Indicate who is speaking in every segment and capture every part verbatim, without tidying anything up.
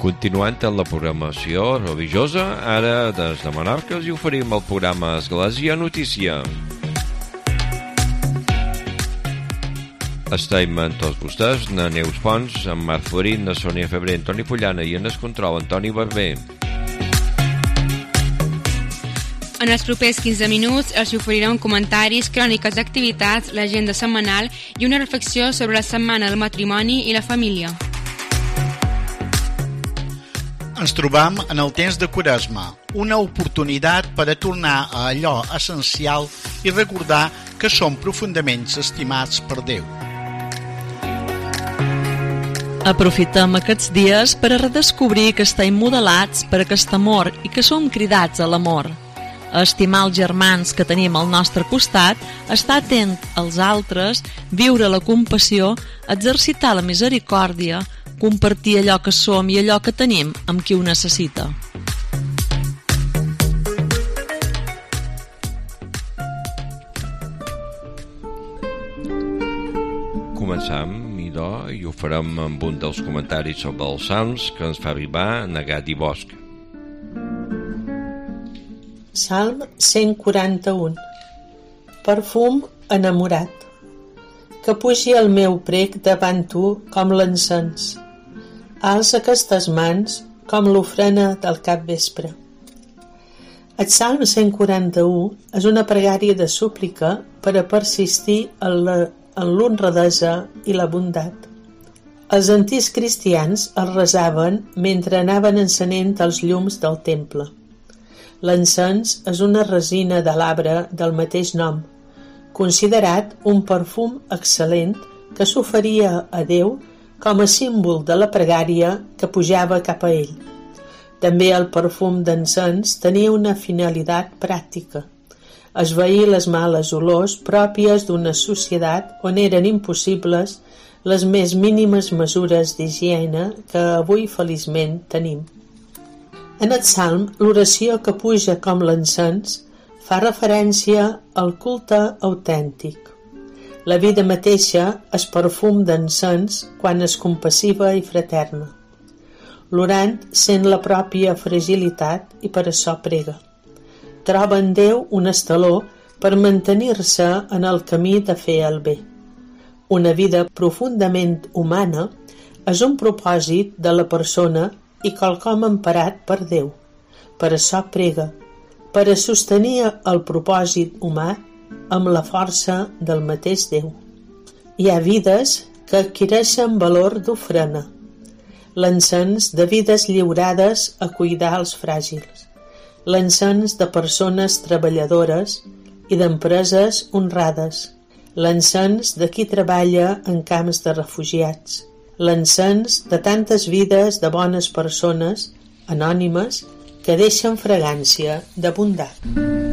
Speaker 1: Continuant amb la programació religiosa, ara des de Menorca us oferim el programa Església Notícia. Estem amb tots vostès, na Neus Pons, en Marc Florín, na Sònia Febrer, Antoni Pollana i en el control Antoni Barber.
Speaker 2: En els propers quinze minuts els oferirem comentaris, cròniques d'activitats, l'agenda setmanal i una reflexió sobre la setmana del matrimoni i la família.
Speaker 3: Ens trobam en el temps de Quaresma, una oportunitat per a tornar a allò essencial i recordar que som profundament estimats per Déu.
Speaker 4: Aprofitem aquests dies per a redescobrir que estem modelats per aquest amor i que som cridats a l'amor. A estimar els germans que tenim al nostre costat, estar atent als altres, viure la compassió, exercitar la misericòrdia, compartir allò que som i allò que tenim amb qui ho necessita.
Speaker 1: Començam, idò, i ho farem amb un dels comentaris sobre els salms que ens fa arribar Negat i Bosch.
Speaker 5: Salm cent quaranta-un. Perfum enamorat. Que pugi el meu prec davant tu com l'encens. Alça aquestes mans com l'ofrena del capvespre. El Salm cent quaranta-u és una pregària de súplica per a persistir en l'honradesa i la bondat. Els antics cristians el resaven mentre anaven encenent els llums del temple. L'encens és una resina de l'arbre del mateix nom, considerat un perfum excel·lent que s'oferia a Déu com a símbol de la pregària que pujava cap a ell. També el perfum d'encens tenia una finalitat pràctica, esvair les males olors pròpies d'una societat on eren impossibles les més mínimes mesures d'higiene que avui feliçment tenim. En el Salm, l'oració que puja com l'encens fa referència al culte autèntic. La vida mateixa és perfum d'encens quan és compassiva i fraterna. L'orant sent la pròpia fragilitat i per això prega. Troba en Déu un estaló per mantenir-se en el camí de fer el bé. Una vida profundament humana és un propòsit de la persona i quelcom emparat per Déu. Per això prega, per a sostenir el propòsit humà amb la força del mateix Déu. Hi ha vides que adquireixen valor d'ofrena, l'encens de vides lliurades a cuidar els fràgils, l'encens de persones treballadores i d'empreses honrades, l'encens de qui treballa en camps de refugiats, l'encens de tantes vides de bones persones, anònimes, que deixen fragància de bondat.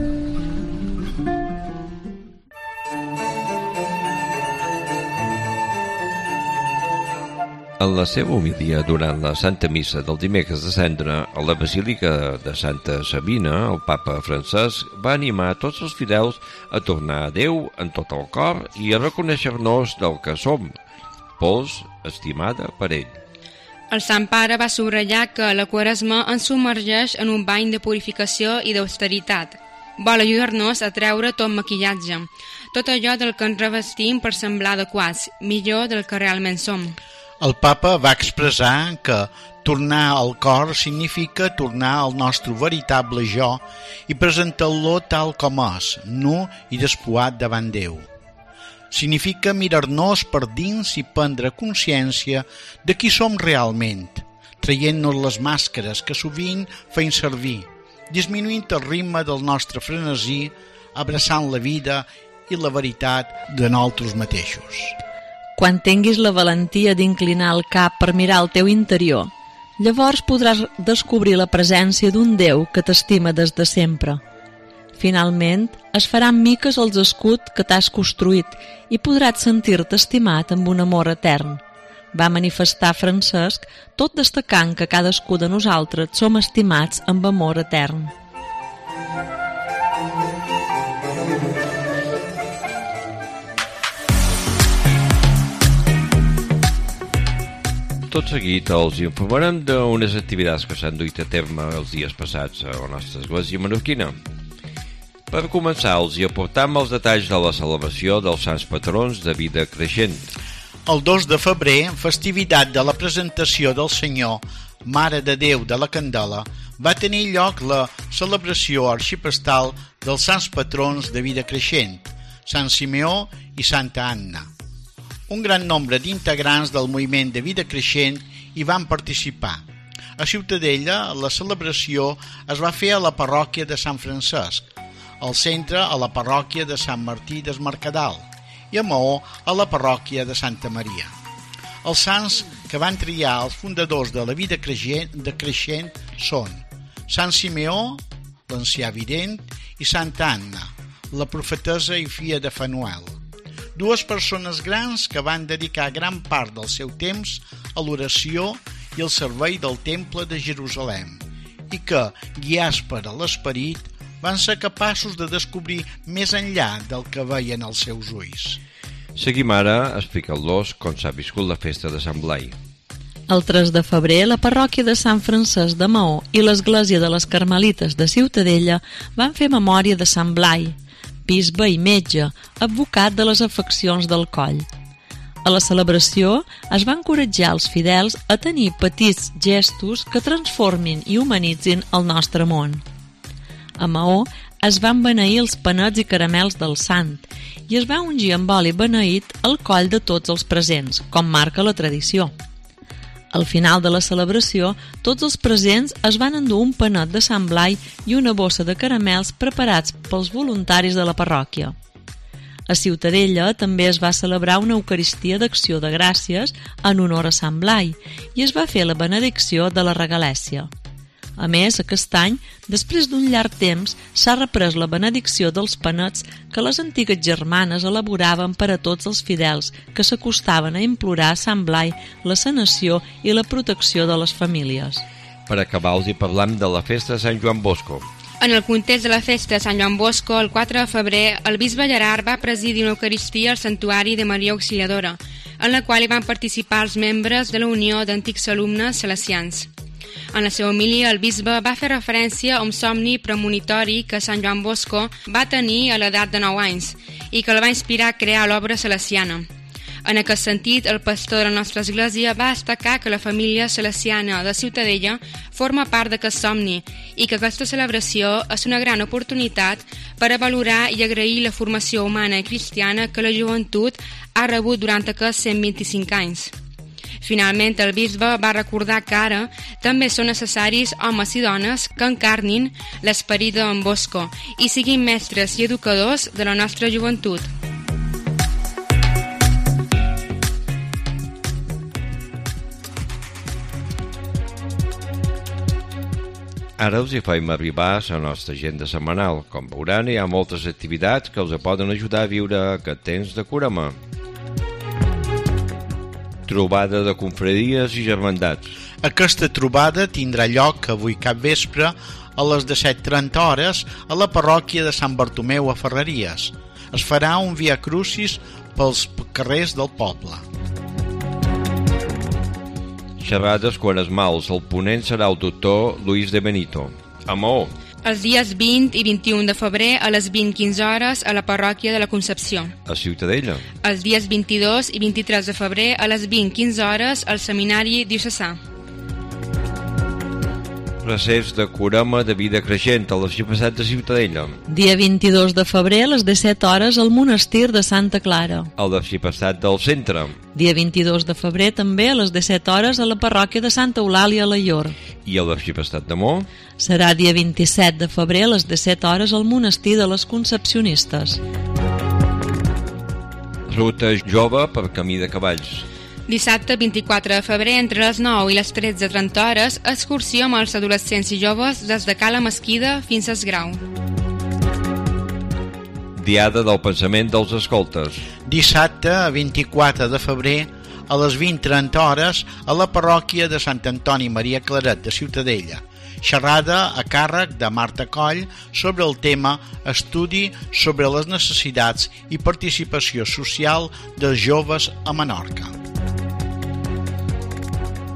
Speaker 1: En la seva homilia durant la Santa Missa del dimecres de Cendra a la Basílica de Santa Sabina, el papa Francesc va animar tots els fidels a tornar a Déu en tot el cor i a reconèixer-nos del que som, pols estimada per ell.
Speaker 2: El Sant Pare va subratllar que la Quaresma ens submergeix en un bany de purificació i d'austeritat. Vol ajudar-nos a treure tot maquillatge, tot allò del que ens revestim per semblar adequats, millor del que realment som.
Speaker 3: El papa va expressar que tornar al cor significa tornar al nostre veritable jo i presentar-lo tal com és, nu i despoat davant Déu. Significa mirar-nos per dins i prendre consciència de qui som realment, traient-nos les màscares que sovint feim servir, disminuint el ritme del nostre frenesí, abraçant la vida i la veritat de nosaltres mateixos.
Speaker 4: Quan tinguis la valentia d'inclinar el cap per mirar el teu interior, llavors podràs descobrir la presència d'un Déu que t'estima des de sempre. Finalment, es faran miques els escuts que t'has construït i podràs sentir-te estimat amb un amor etern. Va manifestar Francesc, tot destacant que cadascú de nosaltres som estimats amb amor etern.
Speaker 1: tot seguit els informarem d'unes activitats que s'han duit a terme els dies passats a la nostra església menorquina. Per començar, els hi aportam els detalls de la celebració dels Sants Patrons de Vida Creixent.
Speaker 3: El dos de febrer, festivitat de la presentació del Senyor, Mare de Déu de la Candela, va tenir lloc la celebració arxipestal dels Sants Patrons de Vida Creixent, Sant Simeó i Santa Anna. Un gran nombre d'integrants del moviment de Vida Creixent hi van participar. A Ciutadella, la celebració es va fer a la parròquia de Sant Francesc, al centre a la parròquia de Sant Martí des Mercadal i a Maó a la parròquia de Santa Maria. Els sants que van triar els fundadors de la Vida Creixent, de Creixent són Sant Simeó, l'ancià vident, i Santa Anna, la profetessa i filla de Fanuel. Dues persones grans que van dedicar gran part del seu temps a l'oració i al servei del Temple de Jerusalem i que, guiats per l'esperit, van ser capaços de descobrir més enllà del que veien els seus ulls.
Speaker 1: Seguim ara explicant-los com s'ha viscut la festa de Sant Blai.
Speaker 4: El tres de febrer, la parròquia de Sant Francesc de Maó i l'església de les Carmelites de Ciutadella van fer memòria de Sant Blai, bisbe i metge, advocat de les afeccions del coll. A la celebració es va encoratjar els fidels a tenir petits gestos que transformin i humanitzin el nostre món. A Maó es van beneir els panets i caramels del sant i es va ungir amb oli beneït el coll de tots els presents, com marca la tradició. Al final de la celebració, tots els presents es van endur un panet de Sant Blai i una bossa de caramels preparats pels voluntaris de la parròquia. A Ciutadella també es va celebrar una Eucaristia d'Acció de Gràcies en honor a Sant Blai i es va fer la benedicció de la regalèssia. A més, aquest any, després d'un llarg temps, s'ha reprès la benedicció dels panets que les antigues germanes elaboraven per a tots els fidels que s'acostaven a implorar a Sant Blai la sanació i la protecció de les famílies.
Speaker 1: Per acabar, els hi parlam de la festa de Sant Joan Bosco.
Speaker 2: En el context de la festa de Sant Joan Bosco, el quatre de febrer, el bisbe Gerard va presidir una Eucaristia al Santuari de Maria Auxiliadora, en la qual hi van participar els membres de la Unió d'Antics Alumnes Salesians. En la seva homilia, el bisbe va fer referència a un somni premonitori que Sant Joan Bosco va tenir a l'edat de nou anys i que el va inspirar a crear l'obra salesiana. En aquest sentit, el pastor de la nostra església va destacar que la família salesiana de Ciutadella forma part d'aquest somni i que aquesta celebració és una gran oportunitat per a valorar i agrair la formació humana i cristiana que la joventut ha rebut durant aquests cent vint-i-cinc anys. Finalment, el bisbe va recordar que ara també són necessaris homes i dones que encarnin l'esperit d'en Bosco i siguin mestres i educadors de la nostra joventut.
Speaker 1: Ara us hi faim arribar a la nostra agenda setmanal. Com veuran, hi ha moltes activitats que us poden ajudar a viure aquest temps de Corema. Trobada de confraries i germandats.
Speaker 3: Aquesta trobada tindrà lloc avui cap vespre a les disset trenta hores a la parròquia de Sant Bartomeu a Ferreries. Es farà un via crucis pels carrers del poble.
Speaker 1: Xerrades quaresmals. El ponent serà el doctor Luis de Benito. A Maó.
Speaker 2: Els dies vint i vint-i-un de febrer a les vint quinze hores a la parròquia de la Concepció.
Speaker 1: A Ciutadella.
Speaker 2: Els dies vint-i-dos i vint-i-tres de febrer a les vint quinze hores al seminari diocesà.
Speaker 1: Recers de Corema de Vida Creixent a l'Arxiprestat de Ciutadella.
Speaker 4: Dia vint-i-dos de febrer a les disset hores al monestir de Santa Clara.
Speaker 1: A l'Arxiprestat del Centre.
Speaker 4: Dia vint-i-dos de febrer també a les disset hores a la parròquia de Santa Eulàlia a Laior.
Speaker 1: I a l'Arxiprestat de Maó.
Speaker 4: Serà dia vint-i-set de febrer a les disset hores al monestir de les Concepcionistes.
Speaker 1: Ruta jove per camí de cavalls.
Speaker 2: Dissabte vint-i-quatre de febrer entre les nou i les tretze trenta hores, excursió amb els adolescents i joves des de Cala Mesquida fins a Esgrau.
Speaker 1: Diada del pensament dels escoltes.
Speaker 3: Dissabte vint-i-quatre de febrer a les vint trenta hores a la parròquia de Sant Antoni Maria Claret de Ciutadella. Xerrada a càrrec de Marta Coll sobre el tema Estudi sobre les necessitats i participació social dels joves a Menorca.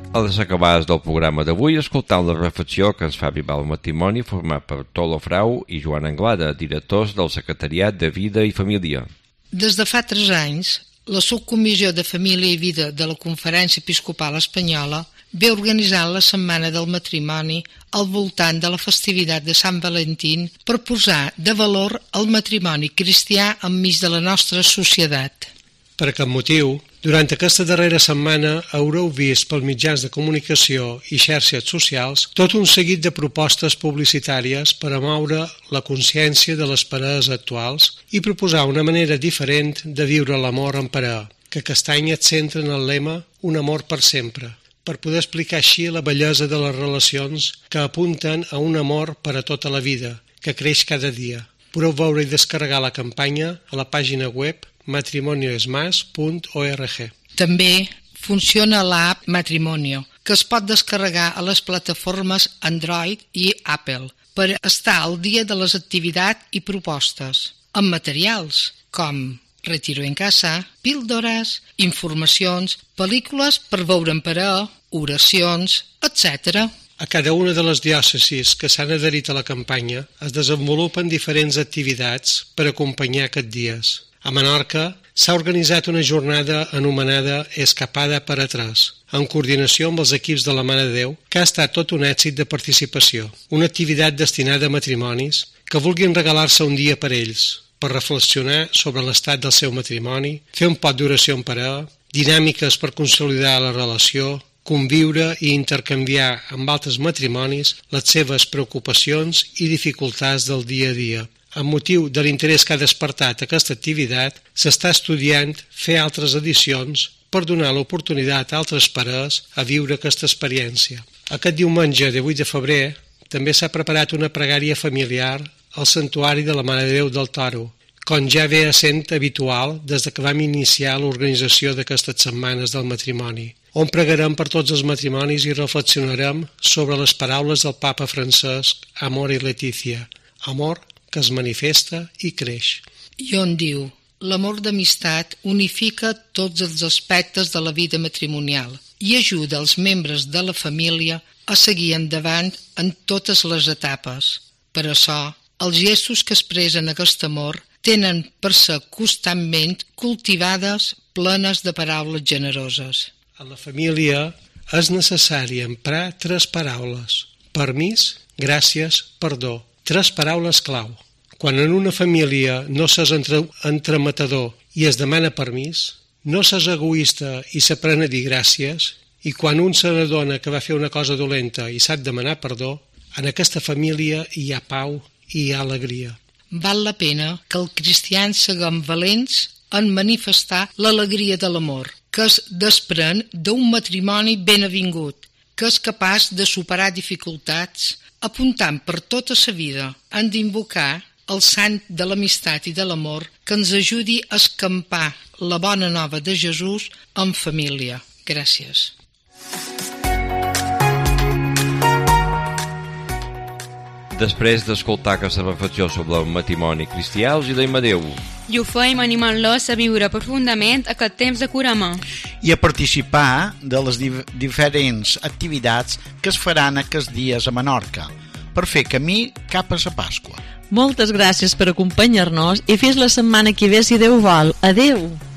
Speaker 1: A les acabades del programa d'avui, escoltant la reflexió que ens fa arribar el matrimoni format per Tolo Frau i Joan Anglada, directors del Secretariat de Vida i Família.
Speaker 6: Des de fa tres anys, la Subcomissió de Família i Vida de la Conferència Episcopal Espanyola ve organitzant la Setmana del Matrimoni al voltant de la festivitat de Sant Valentín per posar de valor el matrimoni cristià enmig de la nostra societat.
Speaker 7: Per aquest motiu, durant aquesta darrera setmana haureu vist pels mitjans de comunicació i xarxes socials tot un seguit de propostes publicitàries per a moure la consciència de les parelles actuals i proposar una manera diferent de viure l'amor en parella, que aquest any et centra en el lema «Un amor per sempre», per poder explicar així la bellesa de les relacions que apunten a un amor per a tota la vida, que creix cada dia. Podeu veure i descarregar la campanya a la pàgina web matrimonioesmas punt org.
Speaker 6: També funciona l'app Matrimonio, que es pot descarregar a les plataformes Android i Apple per estar al dia de les activitats i propostes, amb materials com retiro en casa, píldores, informacions, pel·lícules per veure en parella, oracions, etcètera.
Speaker 7: A cada una de les diòcesis que s'han adherit a la campanya es desenvolupen diferents activitats per acompanyar aquests dies. A Menorca s'ha organitzat una jornada anomenada Escapada per atrás, en coordinació amb els equips de la Mare de Déu, que ha estat tot un èxit de participació. Una activitat destinada a matrimonis que vulguin regalar-se un dia per ells, per reflexionar sobre l'estat del seu matrimoni, fer un pot d'oració en parella, dinàmiques per consolidar la relació, conviure i intercanviar amb altres matrimonis les seves preocupacions i dificultats del dia a dia. Amb motiu de l'interès que ha despertat aquesta activitat, s'està estudiant fer altres edicions per donar l'oportunitat a altres parelles a viure aquesta experiència. Aquest diumenge de vuit de febrer també s'ha preparat una pregària familiar al Santuari de la Mare de Déu del Toro, com ja ve sent habitual des que vam iniciar l'organització d'aquestes setmanes del matrimoni, on pregarem per tots els matrimonis i reflexionarem sobre les paraules del Papa Francesc Amor i Letícia, amor que es manifesta i creix.
Speaker 6: I on diu, l'amor d'amistat unifica tots els aspectes de la vida matrimonial i ajuda els membres de la família a seguir endavant en totes les etapes. Per això, els gestos que expressen aquest amor tenen per ser constantment cultivades plenes de paraules generoses.
Speaker 7: A la família és necessari emprar tres paraules: permís, gràcies, perdó. Tres paraules clau. Quan en una família no s'és entre, entrematador i es demana permís, no s'és egoista i s'aprèn a dir gràcies, i quan un se n'adona que va fer una cosa dolenta i sap demanar perdó, en aquesta família hi ha pau i hi ha alegria.
Speaker 6: Val la pena que els cristians siguem valents en manifestar l'alegria de l'amor, que es desprèn d'un matrimoni ben avingut, que és capaç de superar dificultats, apuntant per tota sa vida. Han d'invocar el sant de l'amistat i de l'amor que ens ajudi a escampar la bona nova de Jesús en família. Gràcies.
Speaker 1: Després d'escoltar aquesta reflexió sobre el matrimoni cristià, els hi deim adeu.
Speaker 2: I ho feim animant-los a viure profundament aquest temps de Curama.
Speaker 3: I a participar de les di- diferents activitats que es faran aquests dies a Menorca, per fer camí cap a la Pasqua.
Speaker 4: Moltes gràcies per acompanyar-nos i fins la setmana que ve si Déu vol. Adeu!